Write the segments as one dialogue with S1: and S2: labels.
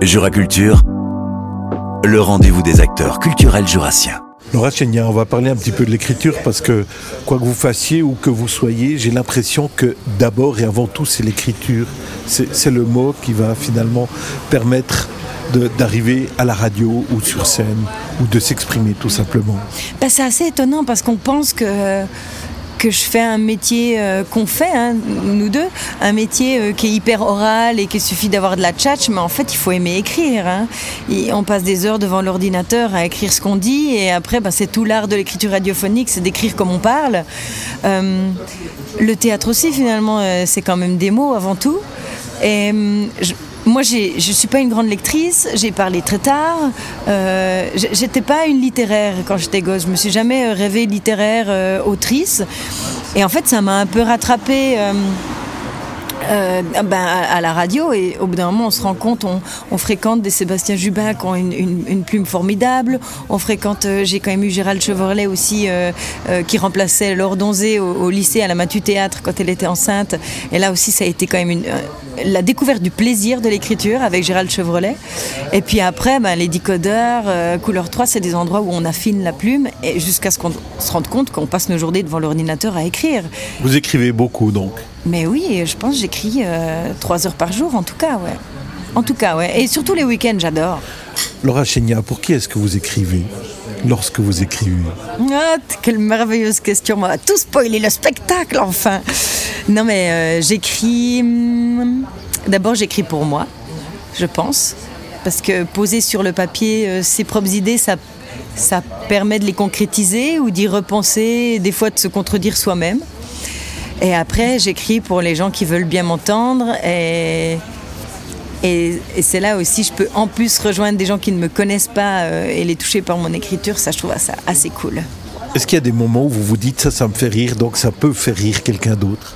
S1: Juraculture, le rendez-vous des acteurs culturels jurassiens.
S2: Laura Chénia, on va parler un petit peu de l'écriture parce que quoi que vous fassiez ou que vous soyez, j'ai l'impression que d'abord et avant tout c'est l'écriture. C'est le mot qui va finalement permettre d'arriver à la radio ou sur scène ou de s'exprimer tout simplement.
S3: C'est assez étonnant parce qu'on pense que je fais un métier qu'on fait, nous deux, un métier qui est hyper oral et qu'il suffit d'avoir de la tchatch, mais en fait il faut aimer écrire. Et on passe des heures devant l'ordinateur à écrire ce qu'on dit et après c'est tout l'art de l'écriture radiophonique, c'est d'écrire comme on parle. Le théâtre aussi finalement, c'est quand même des mots avant tout. Et moi, je suis pas une grande lectrice, j'ai parlé très tard. J'étais pas une littéraire quand j'étais gosse. Je me suis jamais rêvée littéraire, autrice. Et en fait, ça m'a un peu rattrapée à la radio. Et au bout d'un moment, on se rend compte, on fréquente des Sébastien Jubin qui ont une plume formidable. On fréquente, j'ai quand même eu Gérald Chevrolet aussi, qui remplaçait Laure Donzé au lycée à la Matu Théâtre quand elle était enceinte. Et là aussi, ça a été quand même la découverte du plaisir de l'écriture avec Gérald Chevrolet. Et puis après, les décodeurs, Couleur 3, c'est des endroits où on affine la plume et jusqu'à ce qu'on se rende compte qu'on passe nos journées devant l'ordinateur à écrire.
S2: Vous écrivez beaucoup donc?
S3: Mais oui, je pense que j'écris 3 heures par jour en tout cas, ouais. En tout cas, ouais. Et surtout les week-ends, j'adore.
S2: Laura Chénia, pour qui est-ce que vous écrivez lorsque vous écrivez?
S3: Quelle merveilleuse question, on va tout spoiler le spectacle enfin. Non mais j'écris... D'abord j'écris pour moi, je pense. Parce que poser sur le papier ses propres idées, ça permet de les concrétiser ou d'y repenser, des fois de se contredire soi-même. Et après j'écris pour les gens qui veulent bien m'entendre et c'est là aussi je peux en plus rejoindre des gens qui ne me connaissent pas et les toucher par mon écriture, ça je trouve ça assez cool.
S2: Est-ce qu'il y a des moments où vous vous dites ça me fait rire, donc ça peut faire rire quelqu'un d'autre?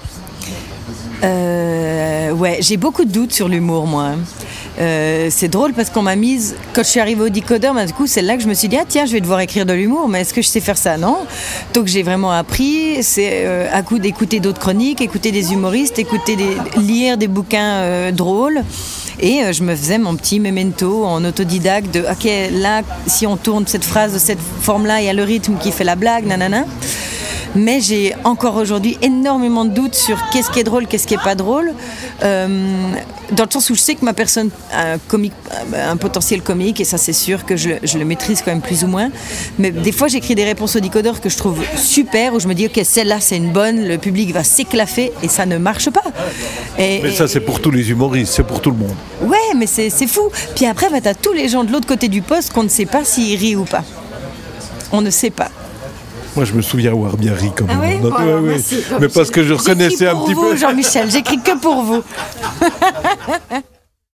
S3: Ouais, j'ai beaucoup de doutes sur l'humour moi. C'est drôle parce qu'on m'a mise, quand je suis arrivée au décodeur, du coup c'est là que je me suis dit tiens je vais devoir écrire de l'humour, mais est-ce que je sais faire ça? Non. Donc j'ai vraiment appris, c'est à coup d'écouter d'autres chroniques, écouter des humoristes, lire des bouquins drôles. Et je me faisais mon petit memento en autodidacte de ok là si on tourne cette phrase de cette forme-là, il y a le rythme qui fait la blague, nanana. Mais j'ai encore aujourd'hui énormément de doutes sur qu'est-ce qui est drôle, qu'est-ce qui est pas drôle, dans le sens où je sais que ma personne a un potentiel comique et ça c'est sûr que je le maîtrise quand même plus ou moins, mais des fois j'écris des réponses au décodeur que je trouve super, où je me dis ok celle-là c'est une bonne, le public va s'éclaffer et ça ne marche pas.
S2: Mais ça c'est pour tous les humoristes, c'est pour tout le monde.
S3: Ouais mais c'est fou. Puis après t'as tous les gens de l'autre côté du poste qu'on ne sait pas s'ils rient ou pas. On ne sait pas.
S2: Moi, je me souviens avoir bien ri quand même.
S3: Ah oui,
S2: donc,
S3: voilà,
S2: oui.
S3: merci.
S2: Mais parce que je reconnaissais un petit peu.
S3: Jean-Michel, j'écris que pour vous.